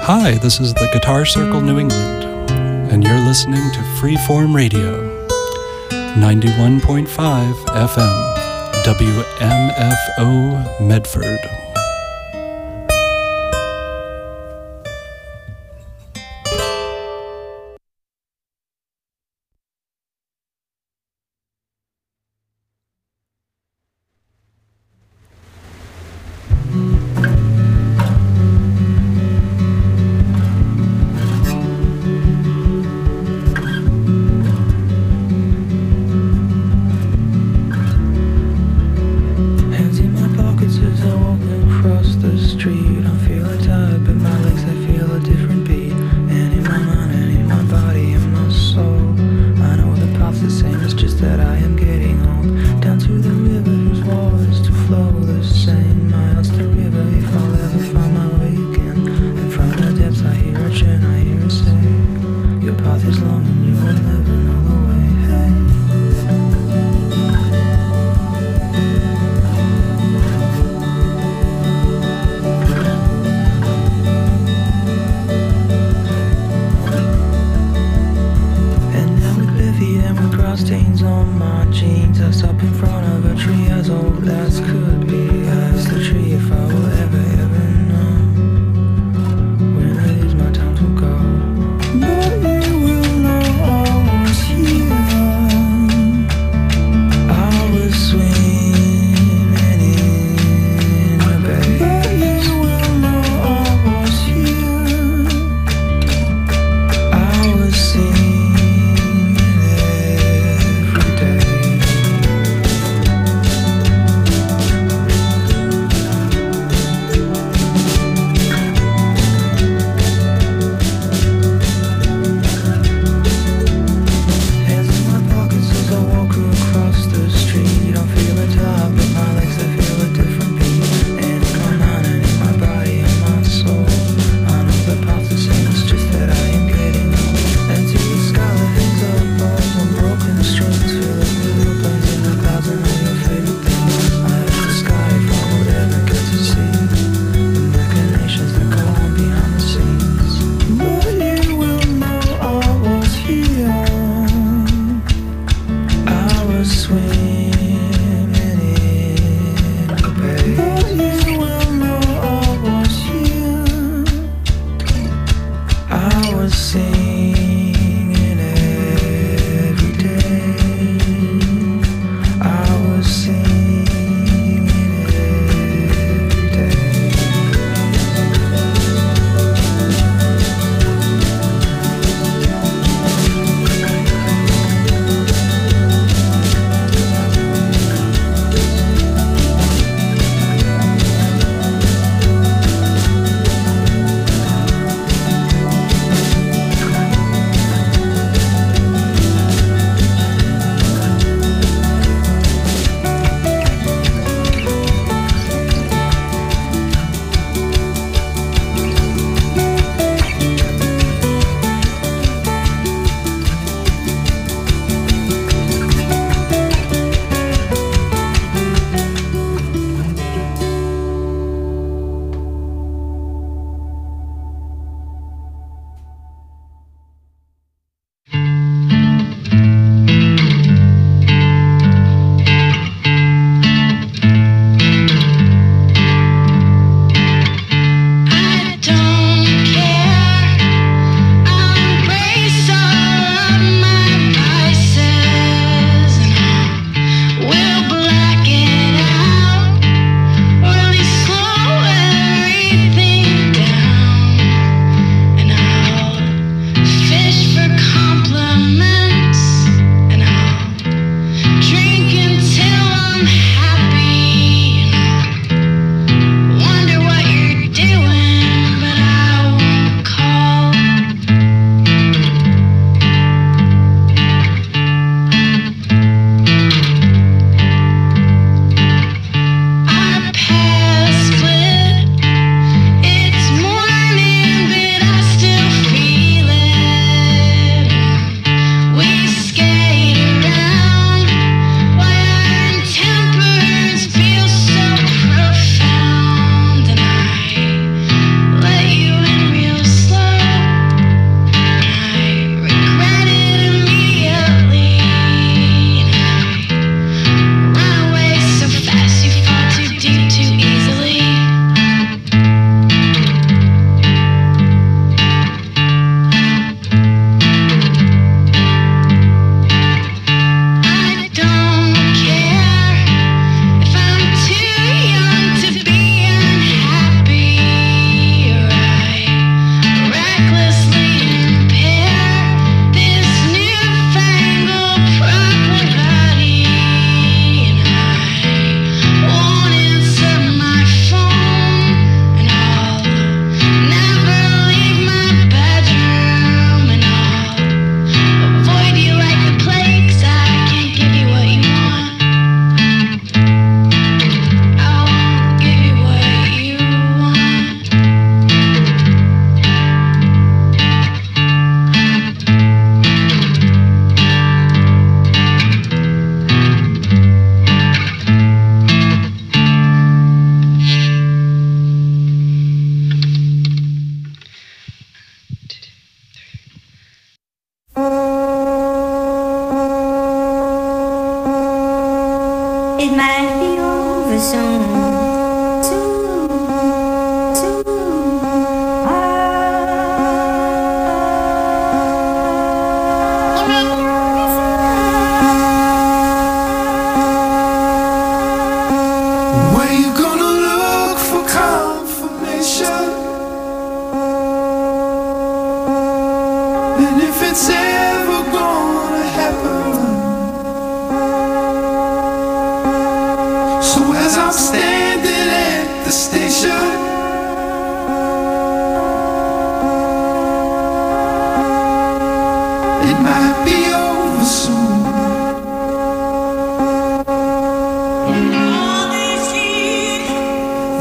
Hi, this is the Guitar Circle New England, and you're listening to Freeform Radio, 91.5 FM, WMFO Medford.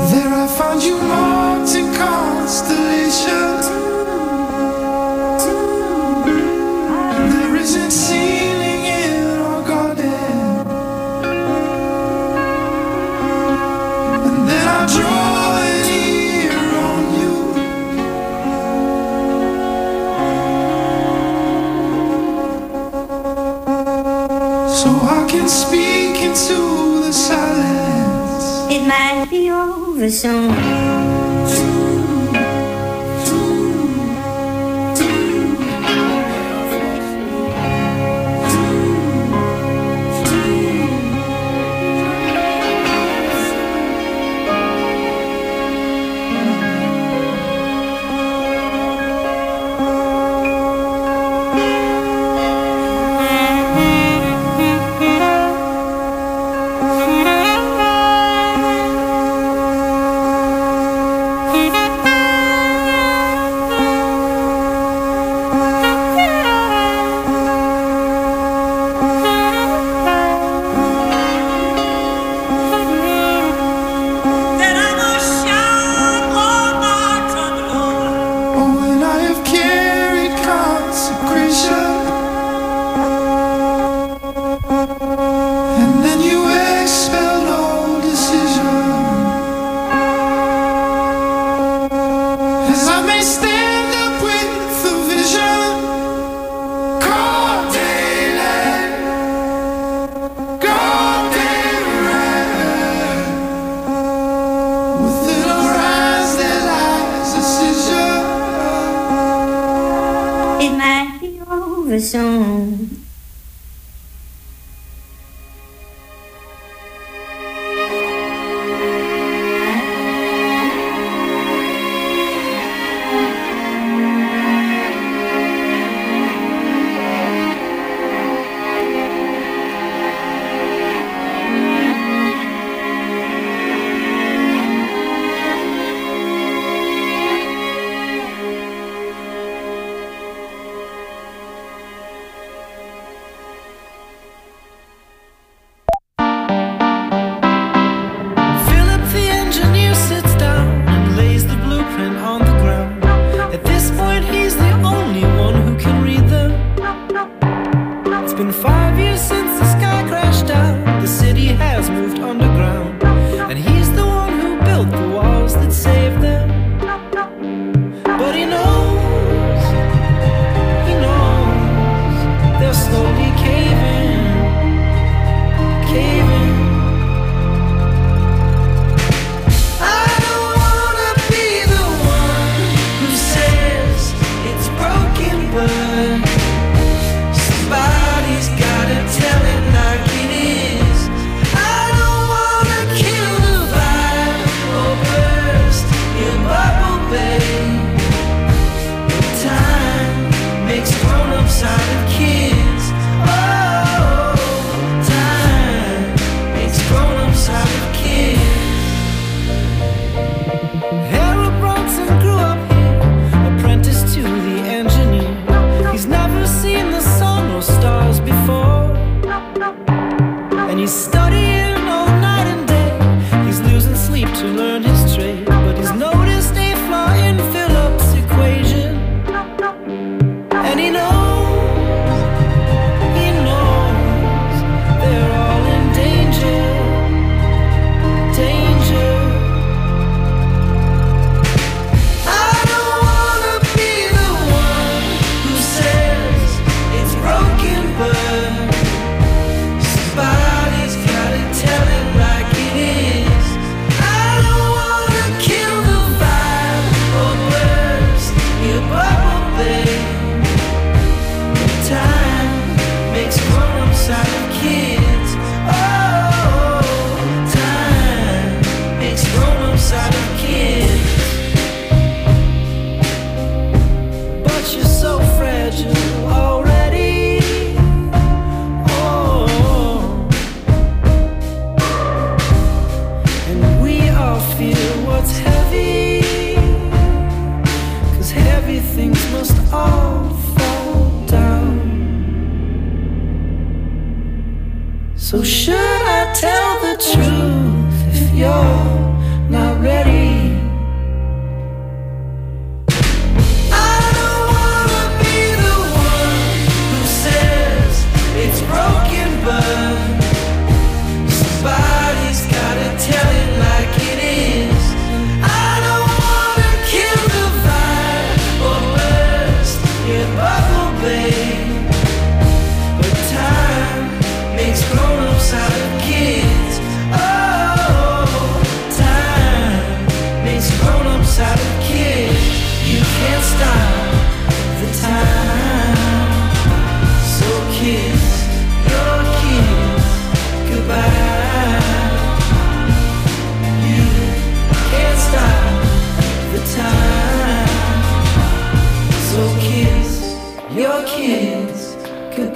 There I found you marked in constellations. There isn't ceiling in our garden. And then I draw an ear on you. So I can speak into the silence. It might be over soon. Soon. So should I tell the truth if you're not ready?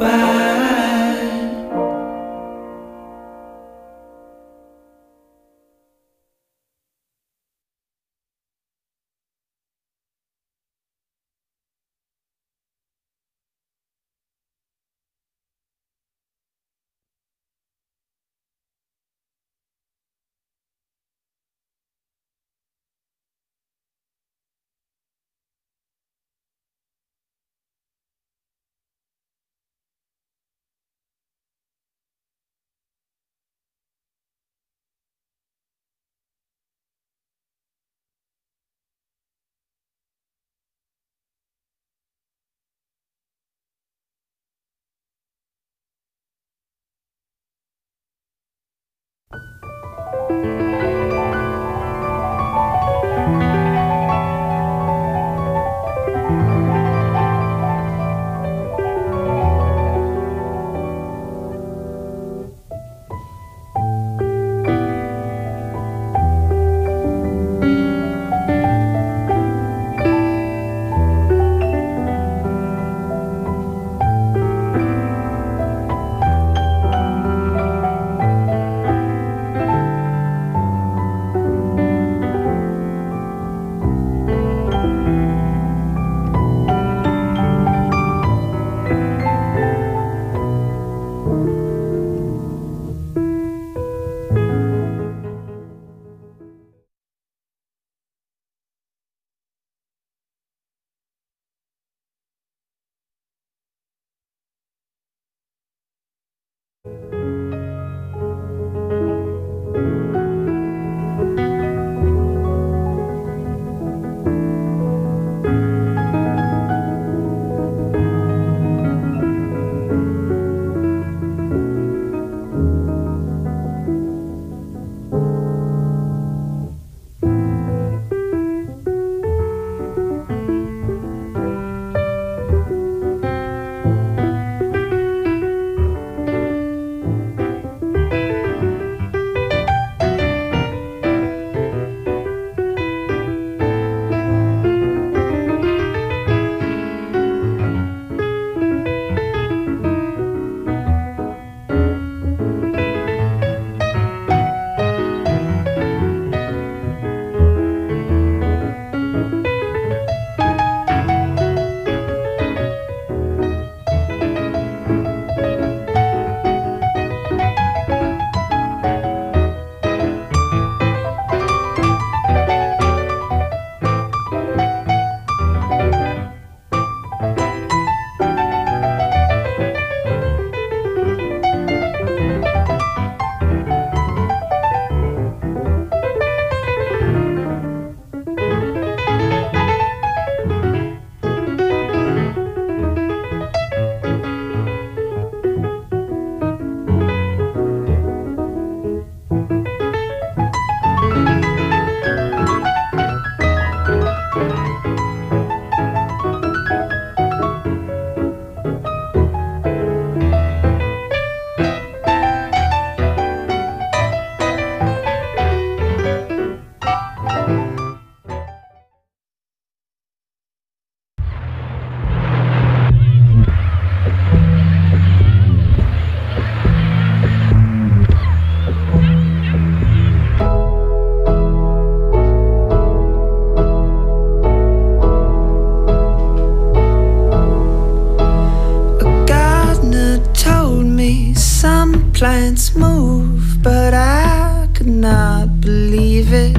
plants move, but I could not believe it.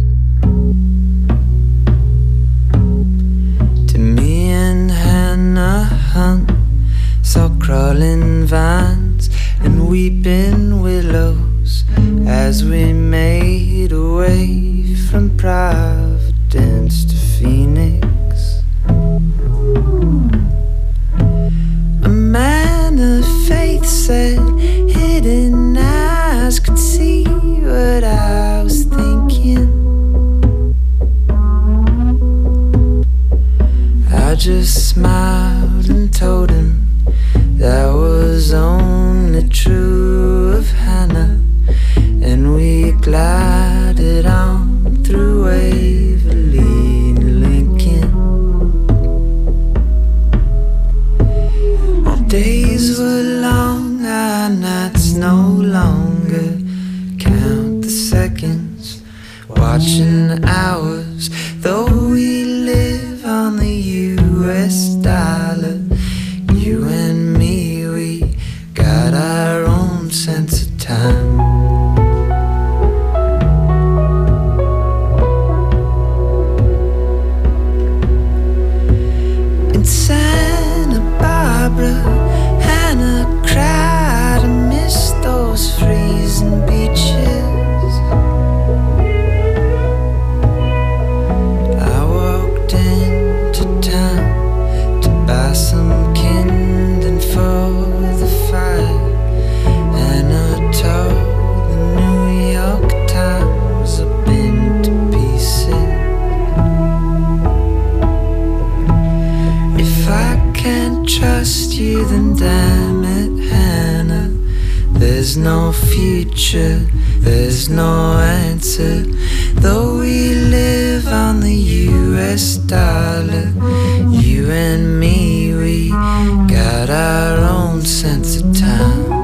To me and Hannah Hunt saw crawling vines and weeping willows as we made our way from Providence to Phoenix. A man of faith said hidden eyes could see what I was thinking. I just smiled and told him that was only true of Hannah, and we glided on through Waverly and Lincoln. Our days hours. Though we live on the US dollar, you and me, we got our own sense of time. In Santa Barbara, Hannah cried and missed those freezing beaches. I walked into town to buy some kindling for the fire, and I told the New York Times I've been to pieces. If I can't trust you, then damn it, Hannah, there's no future, there's no answer. Though we live on the US dollar, you and me, we got our own sense of time.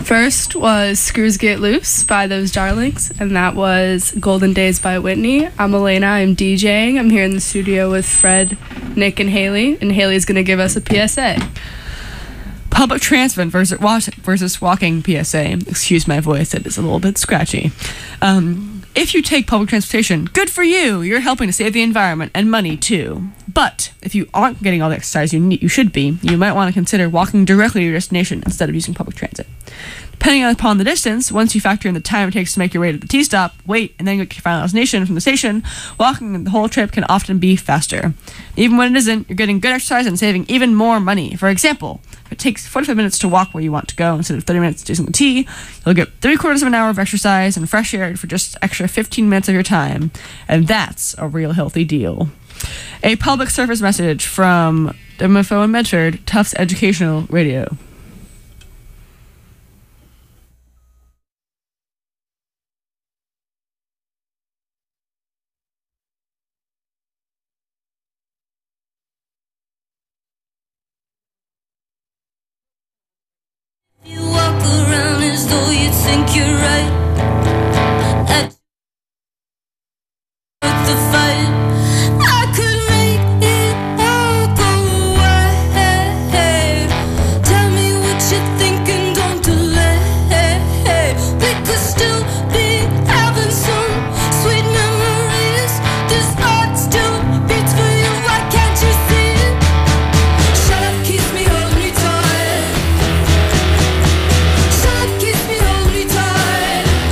First was Screws Get Loose by Those Darlings, and that was Golden Days by Whitney. I'm Elena, I'm DJing. I'm here in the studio with Fred, Nick, and Haley's going to give us a PSA. Public transit versus walking PSA. Excuse my voice, it is a little bit scratchy. If you take public transportation, good for you. You're helping to save the environment and money too. But if you aren't getting all the exercise you should be, you might want to consider walking directly to your destination instead of using public transit. Depending upon the distance, once you factor in the time it takes to make your way to the T-stop, wait, and then get your final destination from the station, walking the whole trip can often be faster. Even when it isn't, you're getting good exercise and saving even more money. For example, if it takes 45 minutes to walk where you want to go instead of 30 minutes using the T, you'll get 3/4 of an hour of exercise and fresh air for just extra 15 minutes of your time. And that's a real healthy deal. A public service message from MFO in Medford, Tufts Educational Radio. You walk around as though you think you're right. At the fight, I could make it all go away. Tell me what you're thinking, don't delay. We could still be having some sweet memories. This heart still beats for you, why can't you see it? Shut up, kiss me, hold me tight. Shut up, kiss me, hold me tight.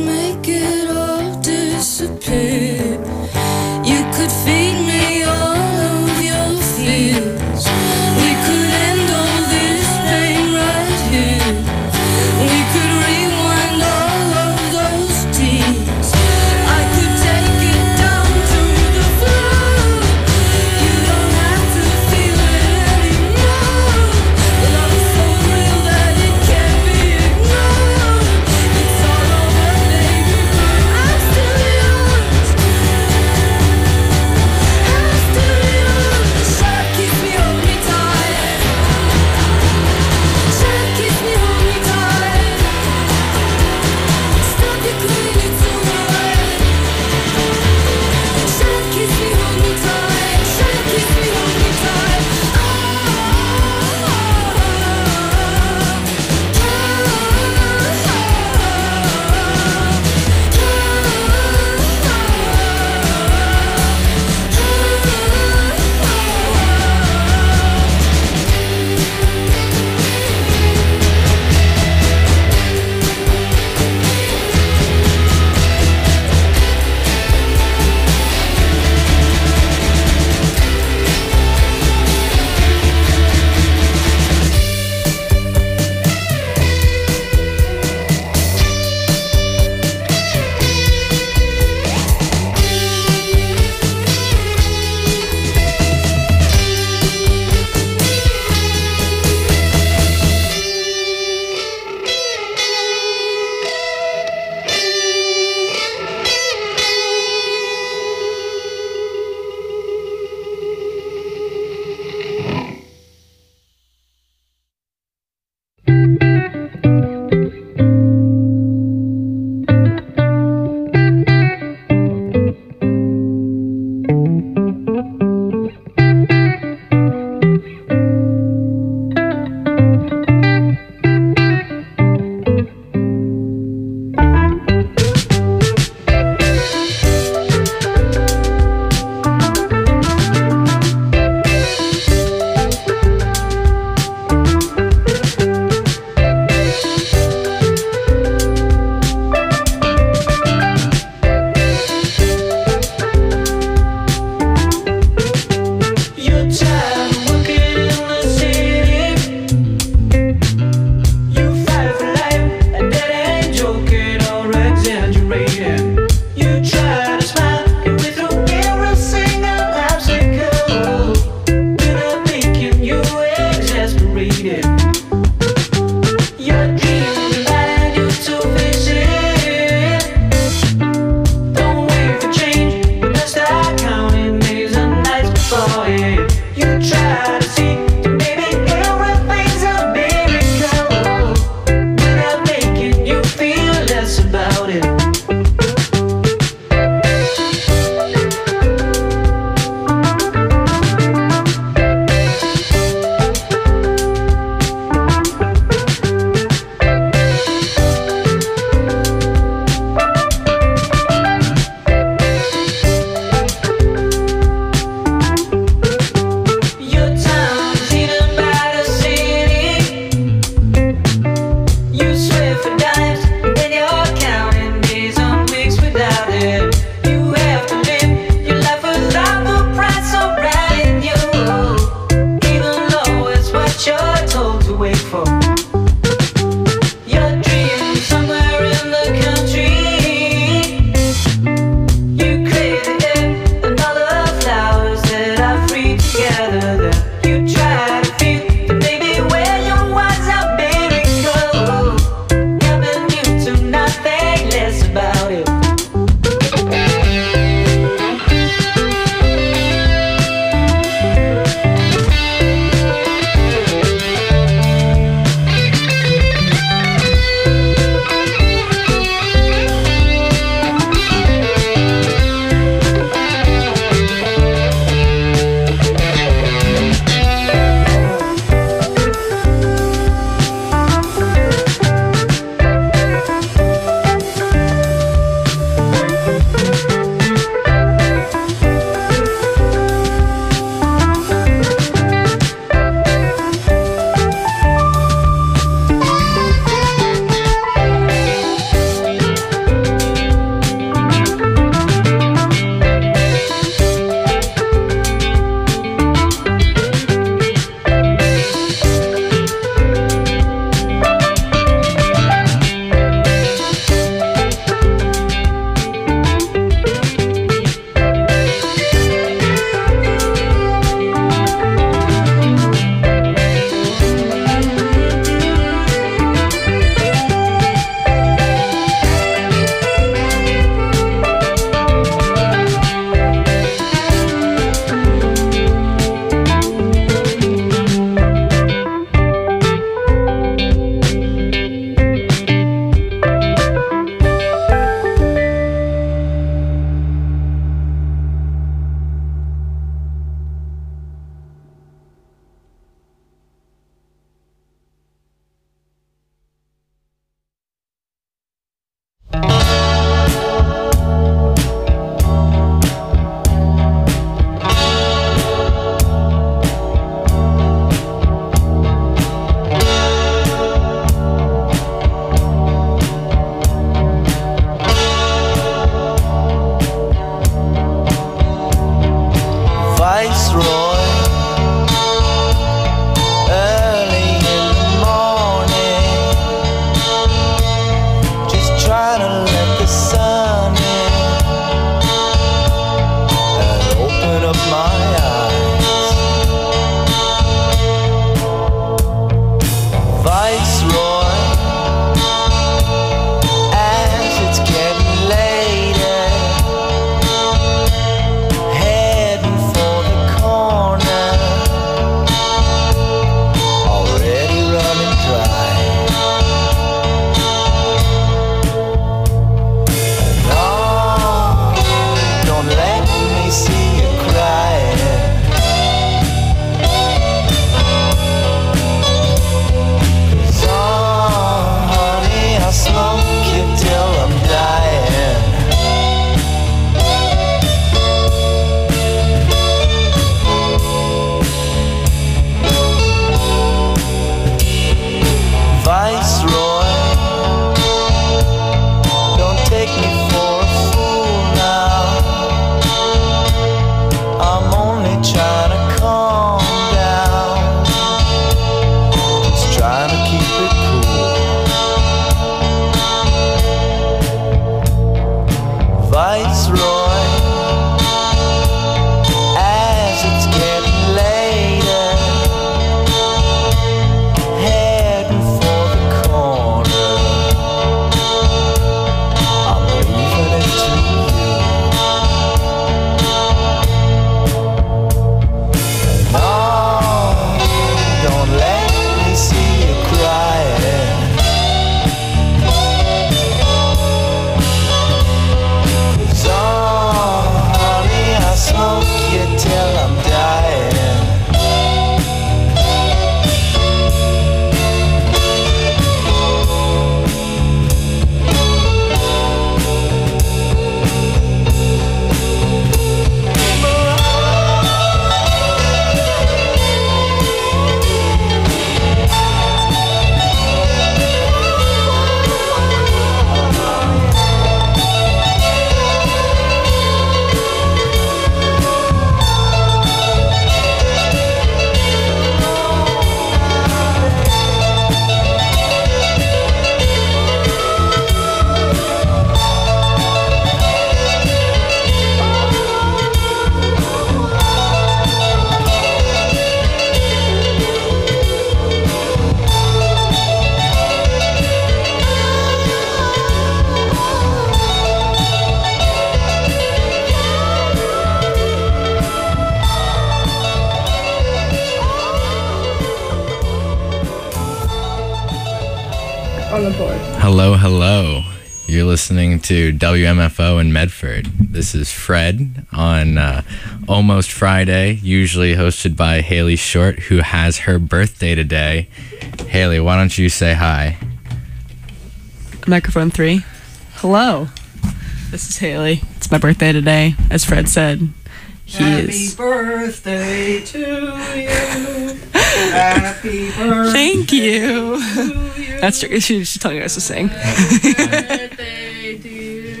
Hello, hello. You're listening to WMFO in Medford. This is Fred on Almost Friday, usually hosted by Haley Short, who has her birthday today. Haley, why don't you say hi? Microphone 3. Hello. This is Haley. It's my birthday today, as Fred said. Happy birthday to you. Happy birthday. Thank you. To you. That's true. She's telling us to sing. Happy birthday to you.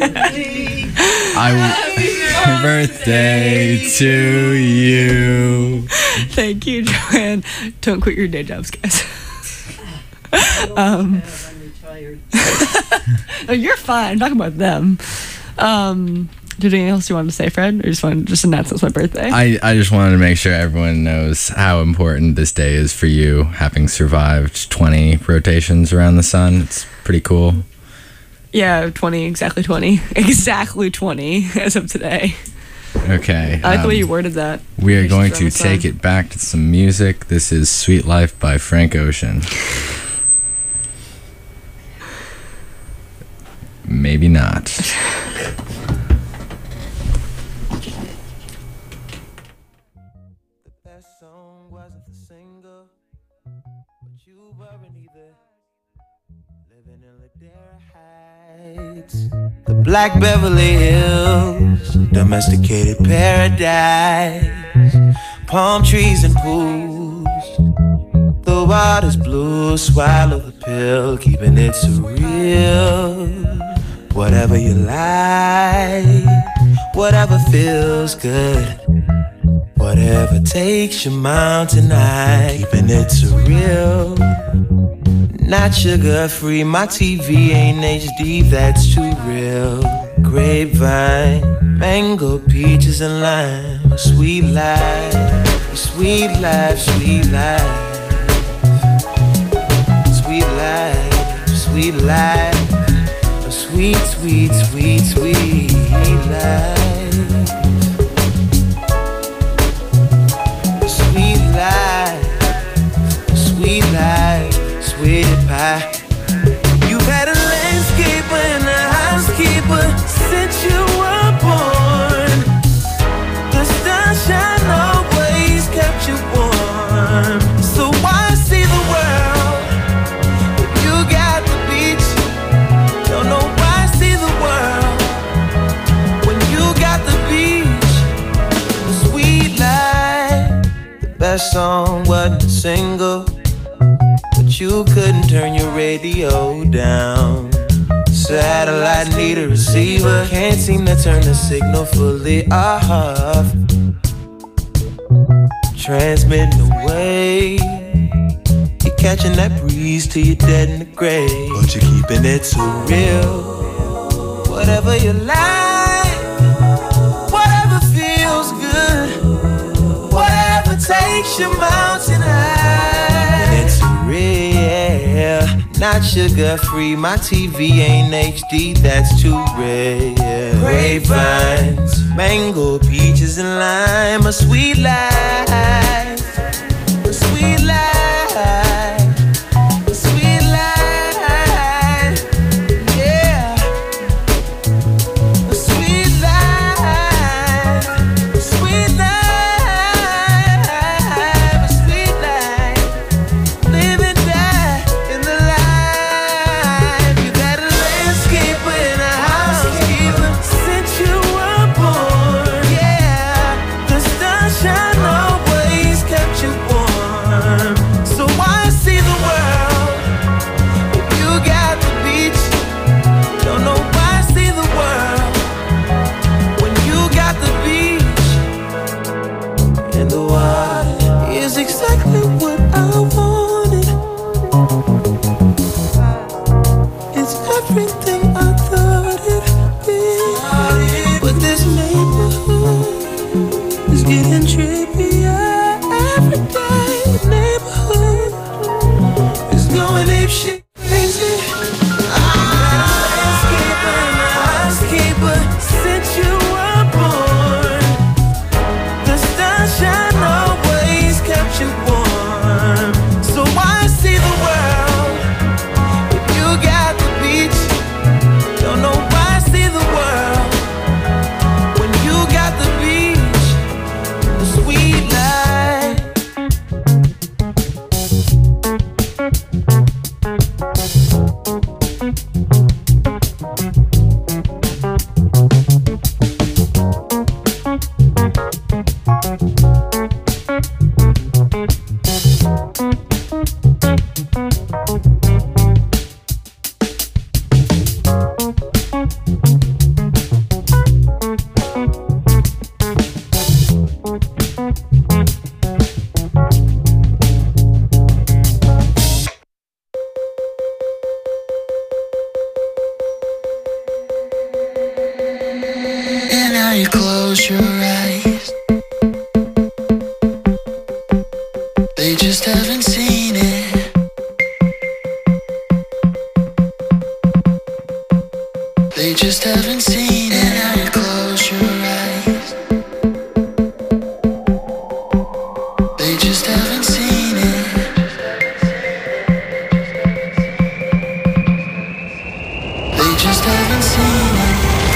Happy birthday to you. Thank you, Joanne. Don't quit your day jobs, guys. I'm retired. Oh, you're fine. I'm talking about them. Did anything else you wanted to say, Fred? Or just wanted to just announce it's my birthday? I just wanted to make sure everyone knows how important this day is for you, having survived 20 rotations around the sun. It's pretty cool. Yeah, 20, exactly 20. Exactly 20 as of today. Okay. I like the way you worded that. We are going Around the to take sun. it back to some music. This is Sweet Life by Frank Ocean. Maybe not. The Black Beverly Hills, domesticated paradise, palm trees and pools. The water's blue, swallow the pill, keeping it surreal. Whatever you like, whatever feels good, whatever takes your mountain high, keeping it surreal. Not sugar free, my TV ain't HD, that's too real. Grapevine, mango, peaches and lime. Sweet life, sweet life, sweet life. Sweet life, sweet life. A sweet, sweet, sweet, sweet life. Sweet life, sweet life. Sweet pie. You've had a landscaper and a housekeeper since you were born. The sunshine always kept you warm. So why see the world when you got the beach? Don't know why see the world when you got the beach. The sweet life. The best song wasn't a single, you couldn't turn your radio down. Satellite need a receiver, can't seem to turn the signal fully off. Transmitting away, you're catching that breeze till you're dead in the grave, but you're keeping it so real. Whatever you like, whatever feels good, whatever takes your mountain high, and it's real. Not sugar free, my TV ain't HD, that's too rare. Grapevines, mango, peaches and lime. A sweet life, a sweet life, a sweet life, yeah. A sweet life, a sweet life, a sweet life. Live and die in the life. You've had a landscaper and a housekeeper since you were born. Yeah, the sunshine always kept you warm. So why see the world if you got the beach? Don't know why see the world when you got the beach. And the water is exactly what I wanted. It's everything I thought it'd be. But this neighborhood is getting trippier every day. The neighborhood is going apeshit crazy. You've had a landscaper and a housekeeper since you were born. The sunshine always kept you warm. So why see the world if you got you close your eyes. They just haven't seen it. They just haven't seen it. Now you close your eyes. They just haven't seen it. They just haven't seen it.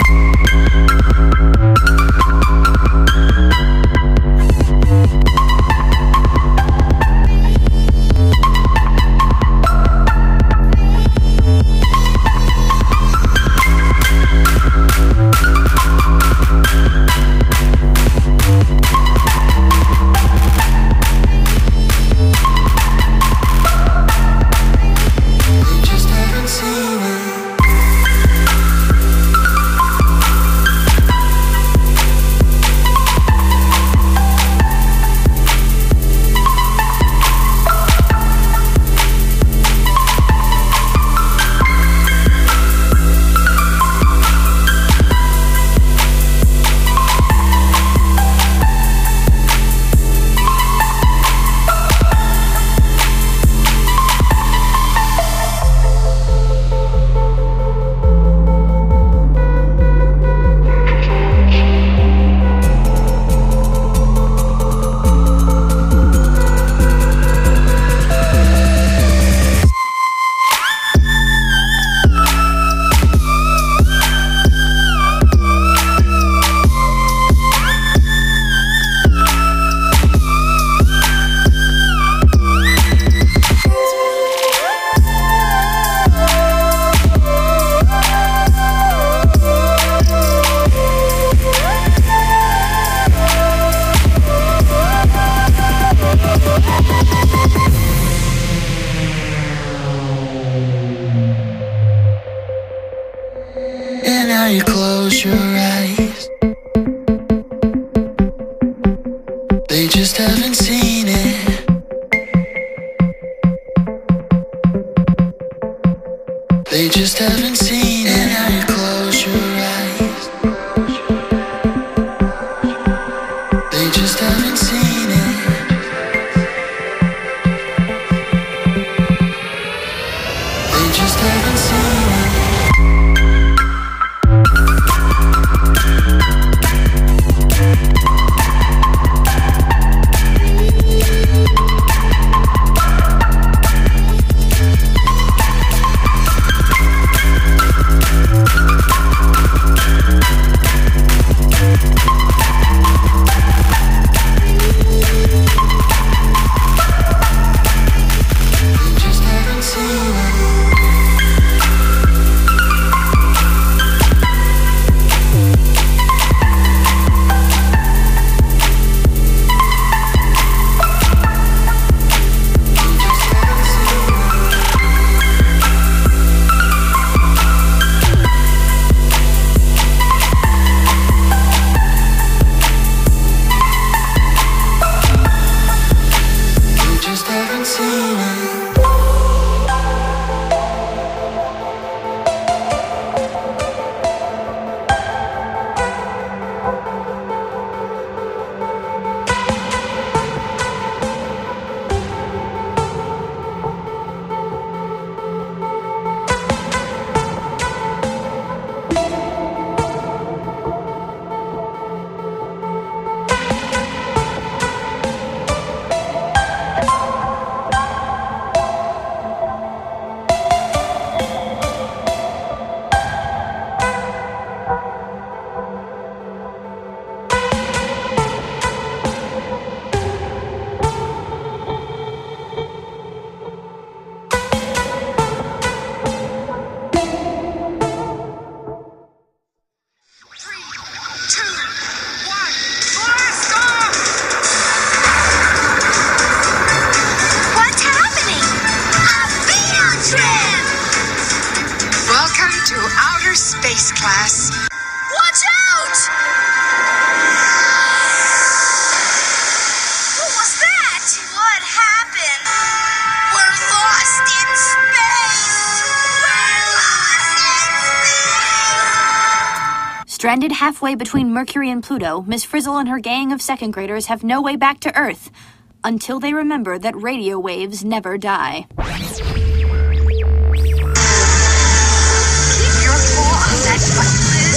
And now you close your eyes. They just haven't seen it. They just haven't seen it. And now you close your eyes. They just haven't seen it. They just haven't seen it. Space class. Watch out! What was that? What happened? We're lost in space! We're lost in space! Stranded halfway between Mercury and Pluto, Miss Frizzle and her gang of second graders have no way back to Earth until they remember that radio waves never die. Keep your paw on that button, Liz.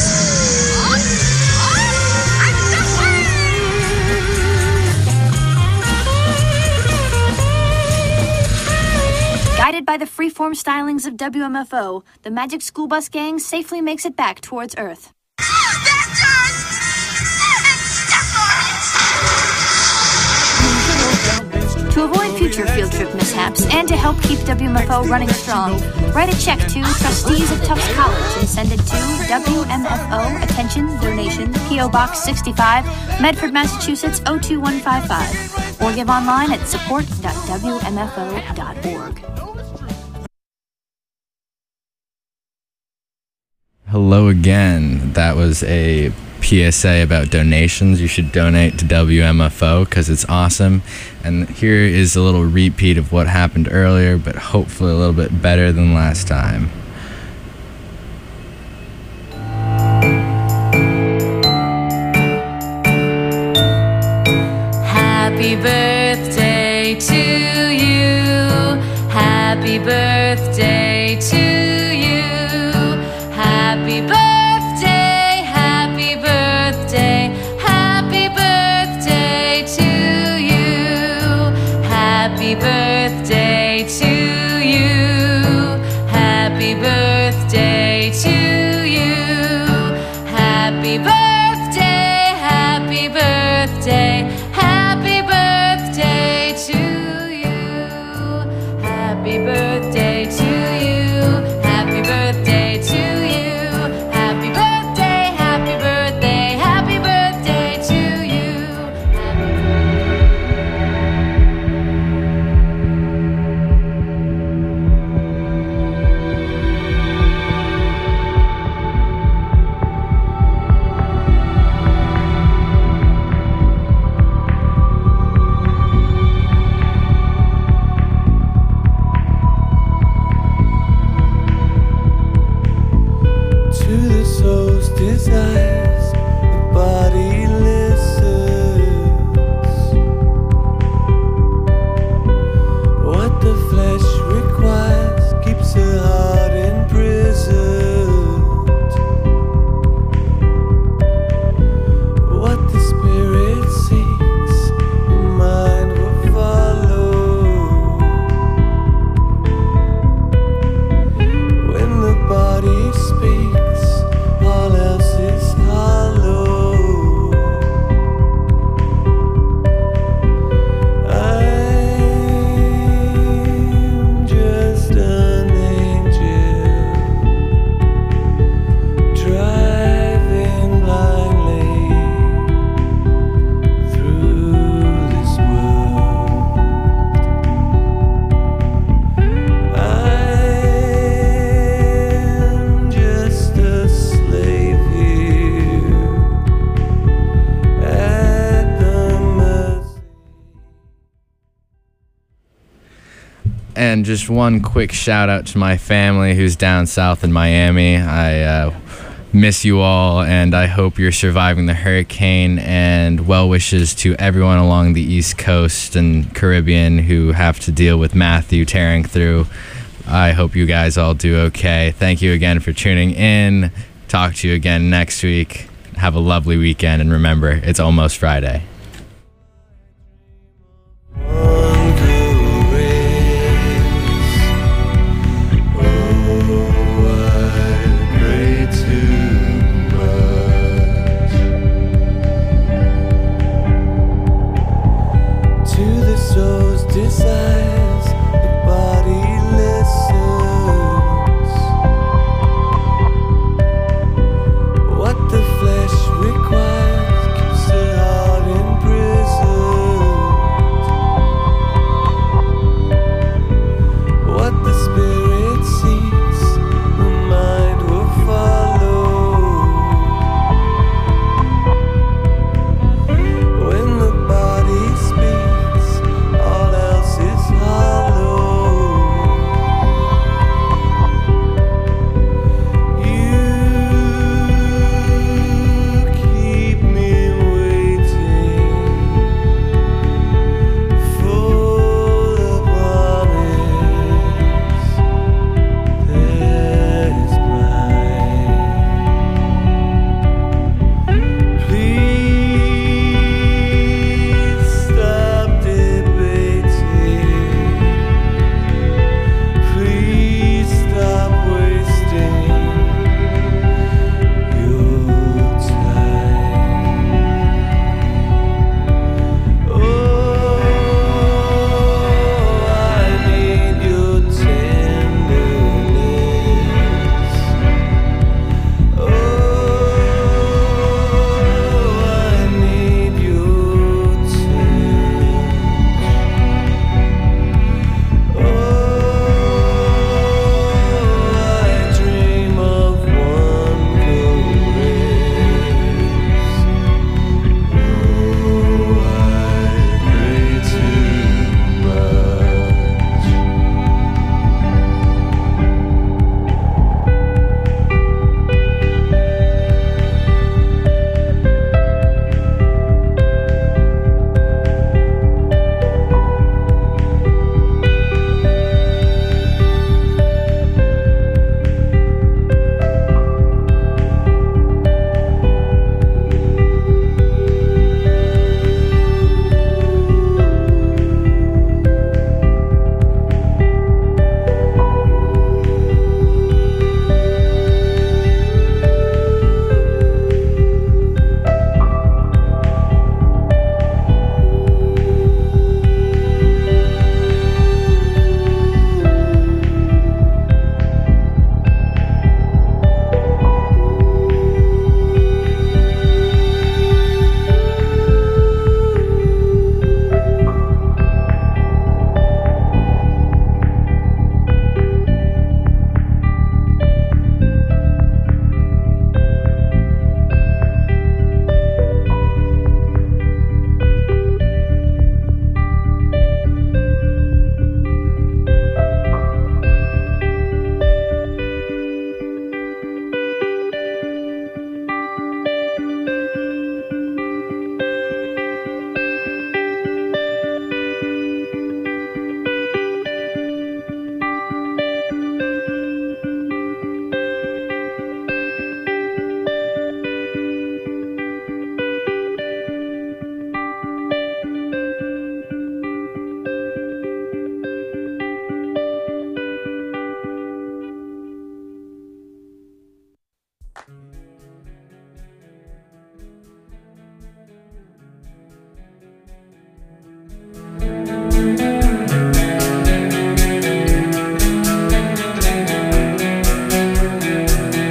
Guided by the freeform stylings of WMFO, the Magic School Bus Gang safely makes it back towards Earth. To avoid future field trip mishaps and to help keep WMFO running strong, write a check to Trustees of Tufts College and send it to WMFO, attention, donation, P.O. Box 65, Medford, Massachusetts 02155, or give online at support.wmfo.org. Hello again. That was a PSA about donations. You should donate to WMFO because it's awesome. And here is a little repeat of what happened earlier, but hopefully a little bit better than last time. Happy birthday to you. Happy birthday to you. Happy birthday, happy birthday, happy birthday to you. Happy birthday to you. Happy birthday to you. Happy birthday, happy birthday, happy birthday to you. Happy birthday to you. Happy birthday to you. Happy birthday, happy birthday, happy birthday to you. To the soul's desires, the body listens. What the flesh requires keeps the heart imprisoned. What the spirit seeks, the mind will follow. When the body speaks, all else is hollow. I'm just an angel driving blindly through this world. I'm just a slave here at the mercy. And just one quick shout out to my family who's down south in Miami. I miss you all, and I hope you're surviving the hurricane, and well wishes to everyone along the East Coast and Caribbean who have to deal with Matthew tearing through. I hope you guys all do okay. Thank you again for tuning in. Talk to you again next week. Have a lovely weekend, and remember, it's almost Friday.